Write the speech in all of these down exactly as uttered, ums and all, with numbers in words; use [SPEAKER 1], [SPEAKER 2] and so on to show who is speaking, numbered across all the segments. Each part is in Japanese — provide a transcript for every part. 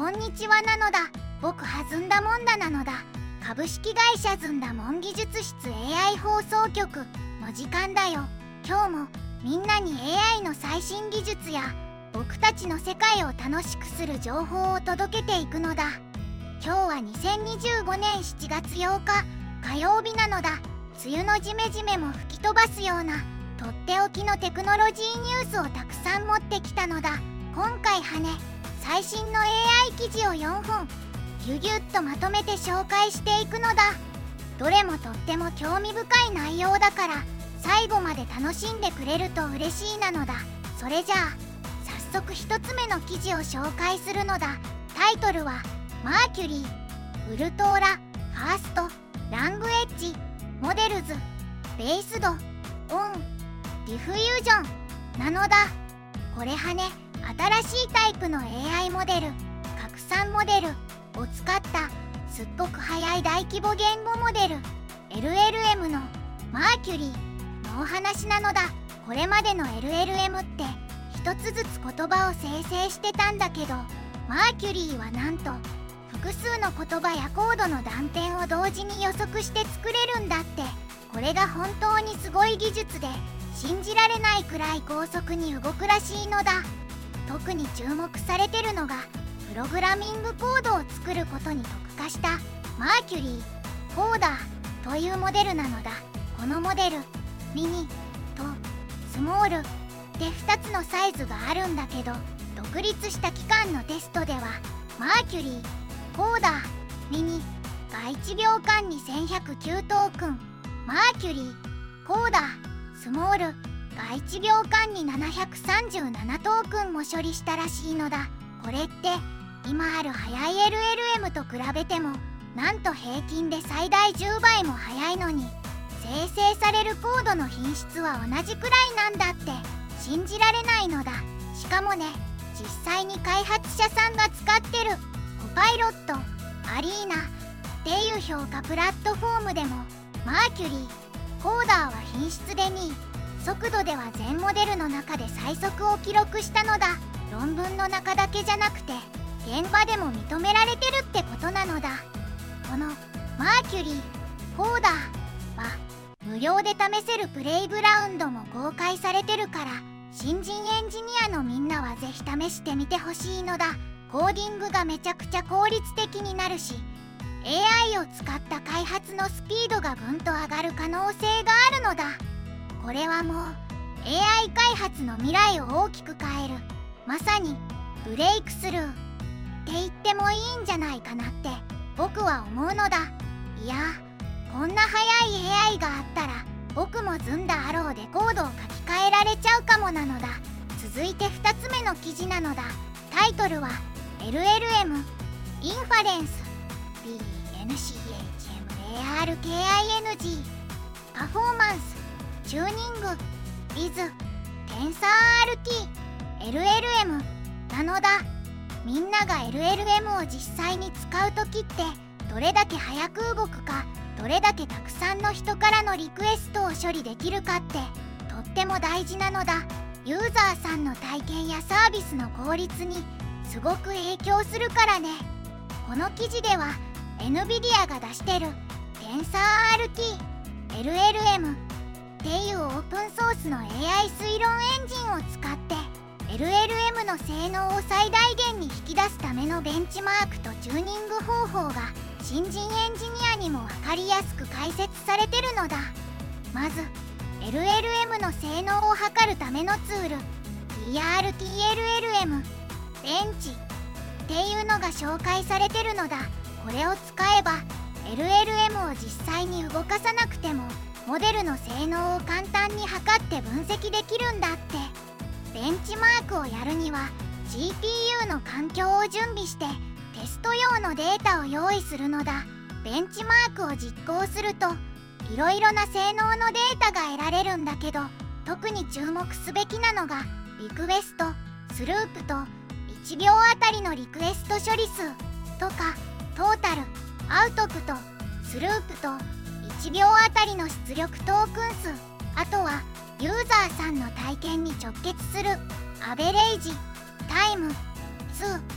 [SPEAKER 1] こんにちはなのだ。僕はずんだもんだなのだ。株式会社ずんだもん技術室 エーアイ 放送局の時間だよ。今日もみんなに エーアイ の最新技術や僕たちの世界を楽しくする情報を届けていくのだ。今日はにせんにじゅうごねんしちがつようか火曜日なのだ。梅雨のジメジメも吹き飛ばすようなとっておきのテクノロジーニュースをたくさん持ってきたのだ。今回はね、最新の エーアイ 記事をよんほんぎゅぎゅっとまとめて紹介していくのだ。どれもとっても興味深い内容だから最後まで楽しんでくれると嬉しいなのだ。それじゃあ早速ひとつめの記事を紹介するのだ。タイトルはマーキュリー、ウルトーラ、ファースト、ラングエッジ、モデルズ、ベースド、オン、ディフュージョンなのだ。これはね、新しいタイプの エーアイ モデル、拡散モデルを使ったすっごく速い大規模言語モデル エルエルエム のマーキュリーのお話なのだ。これまでの エルエルエム って一つずつ言葉を生成してたんだけど、マーキュリーはなんと複数の言葉やコードの断片を同時に予測して作れるんだって。これが本当にすごい技術で信じられないくらい高速に動くらしいのだ。特に注目されてるのがプログラミングコードを作ることに特化したマーキュリーコーダーというモデルなのだ。このモデル、ミニとスモールでふたつのサイズがあるんだけど、独立した機関のテストではマーキュリーコーダーミニがいちびょうかんにせんひゃくきゅうトークン、マーキュリーコーダースモールがいちびょうかんにななひゃくさんじゅうななトークンも処理したらしいのだ。これって今ある速い エルエルエム と比べてもなんと平均で最大じゅうばいも速いのに、生成されるコードの品質は同じくらいなんだって。信じられないのだ。しかもね、実際に開発者さんが使ってるコパイロット、アリーナっていう評価プラットフォームでもマーキュリーコーダーは品質でにい、速度では全モデルの中で最速を記録したのだ。論文の中だけじゃなくて現場でも認められてるってことなのだ。このマーキュリーコーダーは無料で試せるプレイグラウンドも公開されてるから、新人エンジニアのみんなはぜひ試してみてほしいのだ。コーディングがめちゃくちゃ効率的になるし、 エーアイ を使った開発のスピードがぐんと上がる可能性があるのだ。これはもう エーアイ 開発の未来を大きく変える、まさにブレイクスルーって言ってもいいんじゃないかなって僕は思うのだ。いやー、こんな速い エーアイ があったら僕もずんだアローでコードを書き換えられちゃうかもなのだ。続いてふたつめの記事なのだ。タイトルは エルエルエム インファレンス ピーエヌシーエイチエムエーアールケーアイエヌジー パフォーマンスチューニング with テンサー アールティー エルエルエム なのだ。みんなが エルエルエム を実際に使うときってどれだけ早く動くか、どれだけたくさんの人からのリクエストを処理できるかってとっても大事なのだ。ユーザーさんの体験やサービスの効率にすごく影響するからね。この記事では エヌビディア が出してる テンサー アールティー エルエルエム っていうオープンソースの エーアイ 推論エンジンを使って エルエルエム の性能を最大限に引き出すためのベンチマークとチューニング方法が新人エンジニアにも分かりやすく解説されてるのだ。まず エルエルエム の性能を測るためのツール ティーアールティーエルエルエム ベンチっていうのが紹介されてるのだ。これを使えば エルエルエム を実際に動かさなくてもモデルの性能を簡単に測って分析できるんだって。ベンチマークをやるには ジーピーユー の環境を準備してテスト用のデータを用意するのだ。ベンチマークを実行するといろいろな性能のデータが得られるんだけど、特に注目すべきなのがリクエスト、スループといちびょうあたりのリクエスト処理数とかトータル、アウトプト、スループといちびょうあたりの出力トークン数、あとはユーザーさんの体験に直結するアベレージ、タイム、ツー、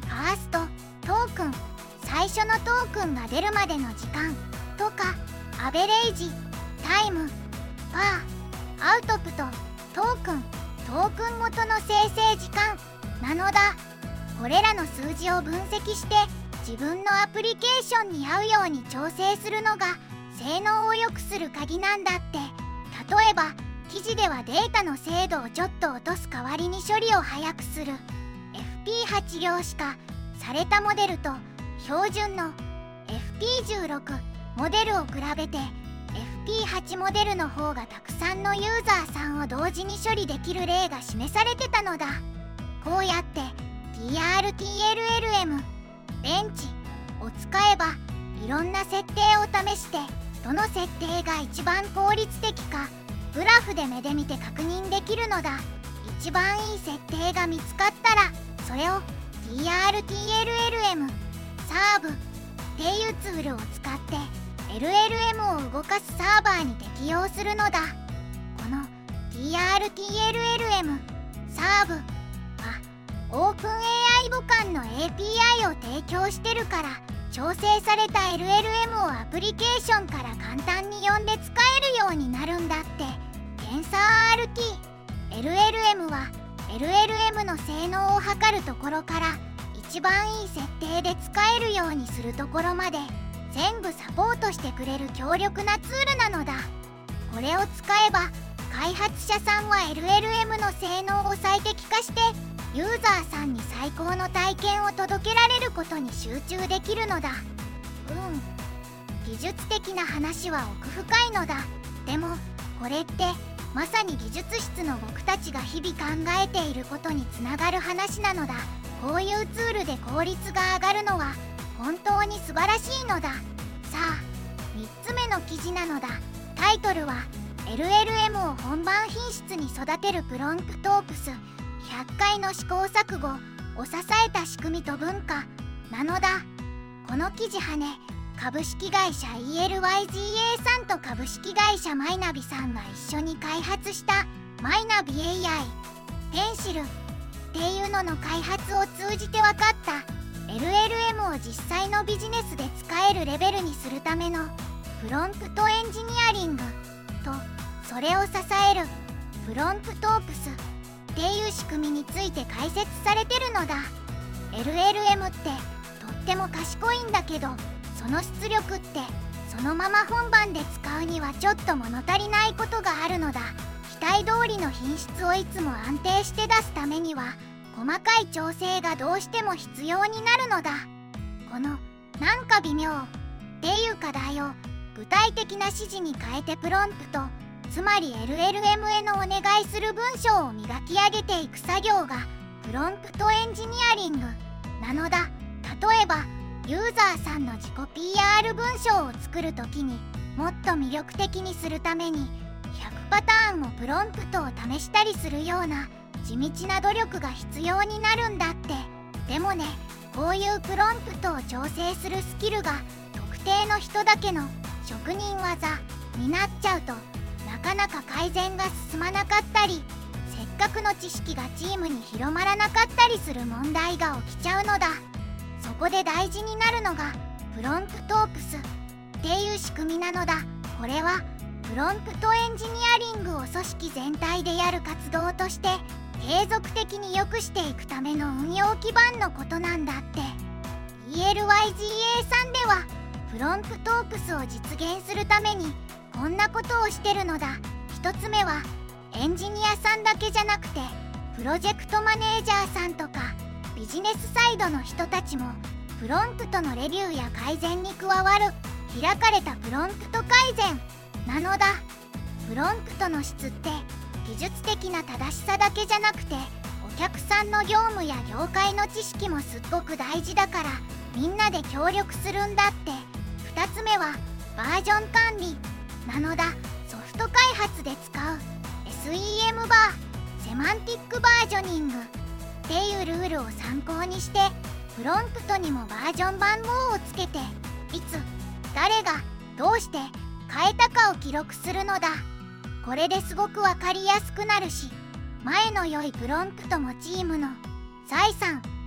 [SPEAKER 1] ファーストトークン、最初のトークンが出るまでの時間とか、アベレージ、タイム、パー、アウトプト、トークン、トークンごとの生成時間なのだ。これらの数字を分析して自分のアプリケーションに合うように調整するのが性能を良くする鍵なんだって。例えば記事ではデータの精度をちょっと落とす代わりに処理を早くする エフピーはち 量子化されたモデルと標準の エフピーじゅうろく モデルを比べて エフピーはち モデルの方がたくさんのユーザーさんを同時に処理できる例が示されてたのだ。こうやって ティーアールティーエルエルエム ベンチを使えばいろんな設定を試してどの設定が一番効率的かグラフで目で見て確認できるのだ。一番いい設定が見つかったらそれを ティーアールティーエルエルエム サーブっていうツールを使って エルエルエム を動かすサーバーに適用するのだ。この ティーアールティーエルエルエム サーブはオープン エーアイ 母間の エーピーアイ を提供してるから調整された エルエルエム をアプリケーションから簡単に呼んで使えるようになるんだって。テンサー アールティー、エルエルエム は エルエルエム の性能を測るところから一番いい設定で使えるようにするところまで全部サポートしてくれる強力なツールなのだ。これを使えば開発者さんは エルエルエム の性能を最適化してユーザーさんに最高の体験を届けられることに集中できるのだ。うん、技術的な話は奥深いのだ。でもこれってまさに技術室の僕たちが日々考えていることにつながる話なのだ。こういうツールで効率が上がるのは本当に素晴らしいのだ。さあみっつめの記事なのだ。タイトルは エルエルエム を本番品質に育てるプロンプトープスひゃっかいの試行錯誤を支えた仕組みと文化なのだ。この記事はね、株式会社 イーエルワイジーエー さんと株式会社マイナビさんが一緒に開発したマイナビ エーアイ ペンシルっていうのの開発を通じて分かった エルエルエム を実際のビジネスで使えるレベルにするためのプロンプトエンジニアリングとそれを支えるプロンプトープスっていう仕組みについて解説されてるのだ。 エルエルエム ってとっても賢いんだけどその出力ってそのまま本番で使うにはちょっと物足りないことがあるのだ。期待通りの品質をいつも安定して出すためには細かい調整がどうしても必要になるのだ。このなんか微妙っていう課題を具体的な指示に変えてプロンプト、つまり エルエルエム へのお願いする文章を磨き上げていく作業がプロンプトエンジニアリングなのだ。例えばユーザーさんの自己 ピーアール 文章を作るときにもっと魅力的にするためにひゃくパターンもプロンプトを試したりするような地道な努力が必要になるんだって。でもね、こういうプロンプトを調整するスキルが特定の人だけの職人技になっちゃうとなかなか改善が進まなかったりせっかくの知識がチームに広まらなかったりする問題が起きちゃうのだ。そこで大事になるのがプロンプトープスっていう仕組みなのだ。これはプロンプトエンジニアリングを組織全体でやる活動として継続的に良くしていくための運用基盤のことなんだって。 イーエルワイジーエー さんではプロンプトープスを実現するためにこんなことをしてるのだ。ひとつめはエンジニアさんだけじゃなくてプロジェクトマネージャーさんとかビジネスサイドの人たちもプロンプトのレビューや改善に加わる開かれたプロンプト改善なのだ。プロンプトの質って技術的な正しさだけじゃなくてお客さんの業務や業界の知識もすっごく大事だからみんなで協力するんだって。ふたつめはバージョン管理なのだ。ソフト開発で使う エスイーエム バーセマンティックバージョニングっていうルールを参考にしてプロンプトにもバージョン番号をつけていつ誰がどうして変えたかを記録するのだ。これですごく分かりやすくなるし前の良いプロンプトもチームの財産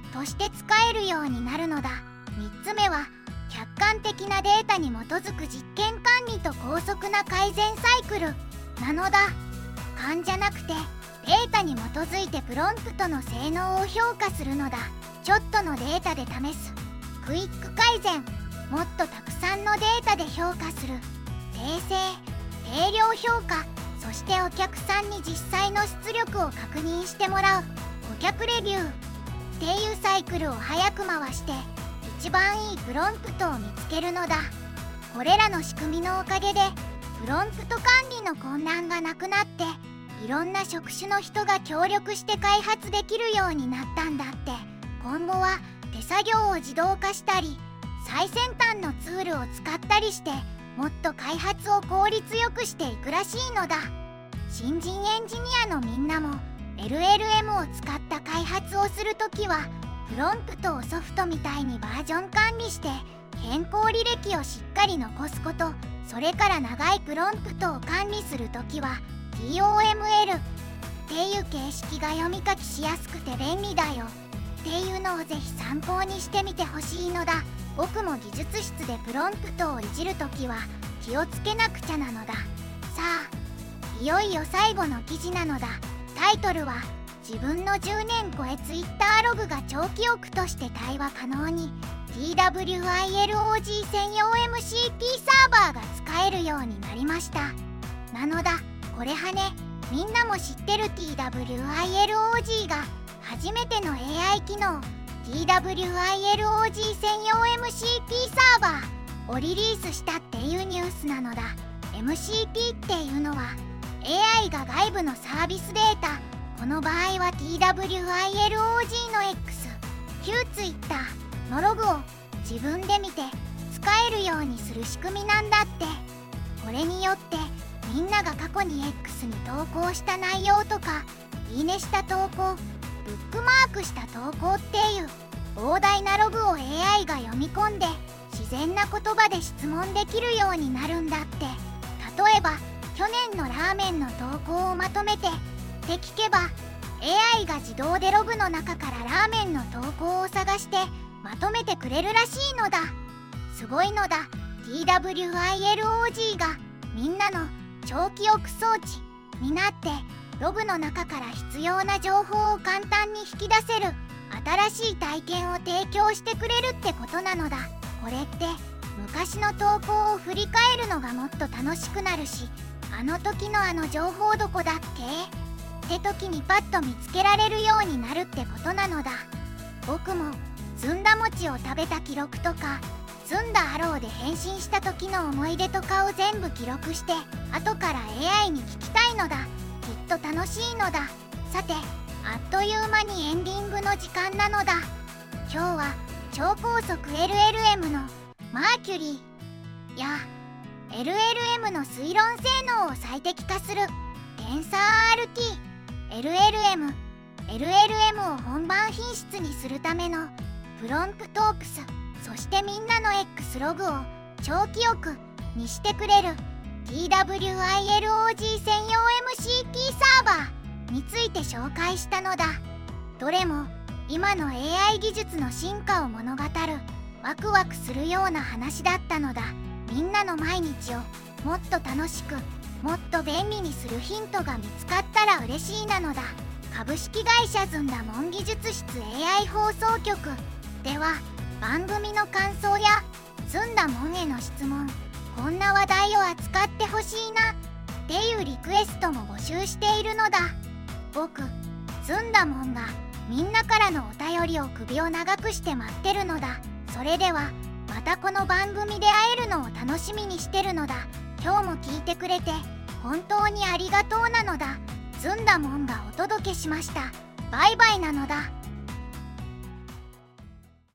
[SPEAKER 1] として使えるようになるのだ。みっつめは客観的なデータに基づく実験管理と高速な改善サイクルなのだ。勘じゃなくてデータに基づいてプロンプトの性能を評価するのだ。ちょっとのデータで試すクイック改善、もっとたくさんのデータで評価する訂正、定量評価、そしてお客さんに実際の出力を確認してもらう顧客レビューっていうサイクルを早く回して一番いいプロンプトを見つけるのだ。これらの仕組みのおかげでプロンプト管理の混乱がなくなって、いろんな職種の人が協力して開発できるようになったんだって。今後は手作業を自動化したり最先端のツールを使ったりしてもっと開発を効率よくしていくらしいのだ。新人エンジニアのみんなも エルエルエム を使った開発をするときはプロンプトをソフトみたいにバージョン管理して変更履歴をしっかり残すこと、それから長いプロンプトを管理するときは ティーオーエムエル っていう形式が読み書きしやすくて便利だよっていうのをぜひ参考にしてみてほしいのだ。僕も技術室でプロンプトをいじるときは気をつけなくちゃなのだ。さあいよいよ最後の記事なのだ。タイトルは自分のじゅうねん超え Twitter ログが長記憶として対話可能に ティーダブリューアイエルオージー 専用 エムシーピー サーバーが使えるようになりました。なのだ、これはね、みんなも知ってる ティーダブリューアイエルオージー が初めての エーアイ 機能 ティーダブリューアイエルオージー 専用 エムシーピー サーバーをリリースしたっていうニュースなのだ。 エムシーピー っていうのは エーアイ が外部のサービスデータ、この場合は ティーダブリューアイエルオージー の X、旧 Twitter のログを自分で見て使えるようにする仕組みなんだって。これによってみんなが過去に X に投稿した内容とかいいねした投稿、ブックマークした投稿っていう膨大なログを エーアイ が読み込んで自然な言葉で質問できるようになるんだって。例えば去年のラーメンの投稿をまとめてって聞けば エーアイ が自動でログの中からラーメンの投稿を探してまとめてくれるらしいのだ。すごいのだ。 ティーダブリューアイエルオージー がみんなの長記憶装置になってログの中から必要な情報を簡単に引き出せる新しい体験を提供してくれるってことなのだ。これって昔の投稿を振り返るのがもっと楽しくなるし、あの時のあの情報どこだっけって時にパッと見つけられるようになるってことなのだ。僕もずんだ餅を食べた記録とかずんだアローで変身した時の思い出とかを全部記録して後から エーアイ に聞きたいのだ。きっと楽しいのだ。さて、あっという間にエンディングの時間なのだ。今日は超高速 エルエルエム のマーキュリーや エルエルエム の推論性能を最適化するテンサー アールティー、エルエルエム、エルエルエム を本番品質にするためのプロンプトークス、そしてみんなの X ログを長記憶にしてくれる ティーダブリューアイエルオージー 専用 エムシーピー サーバーについて紹介したのだ。どれも今の エーアイ 技術の進化を物語るワクワクするような話だったのだ。みんなの毎日をもっと楽しくもっと便利にするヒントが見つかったら嬉しいなのだ。株式会社ずんだもん技術室 エーアイ 放送局では番組の感想やずんだもんへの質問、こんな話題を扱ってほしいなっていうリクエストも募集しているのだ。僕ずんだもんがみんなからのお便りを首を長くして待ってるのだ。それではまたこの番組で会えるのを楽しみにしてるのだ。今日も聞いてくれて本当にありがとうなのだ。ずんだもんがお届けしました。バイバイなのだ。